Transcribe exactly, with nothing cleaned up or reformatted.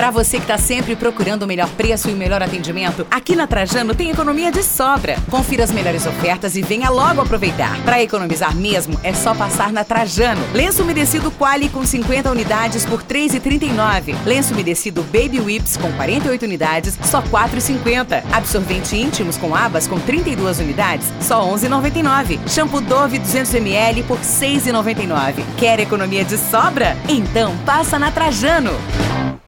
Para você que está sempre procurando o melhor preço e o melhor atendimento, aqui na Trajano tem economia de sobra. Confira as melhores ofertas e venha logo aproveitar. Para economizar mesmo, é só passar na Trajano. Lenço umedecido Quali com cinquenta unidades por três reais e trinta e nove centavos. Lenço umedecido Baby Whips com quarenta e oito unidades, só quatro reais e cinquenta centavos. Absorvente íntimos com abas com trinta e duas unidades, só onze reais e noventa e nove centavos. Shampoo Dove duzentos mililitros por seis reais e noventa e nove centavos. Quer economia de sobra? Então passa na Trajano.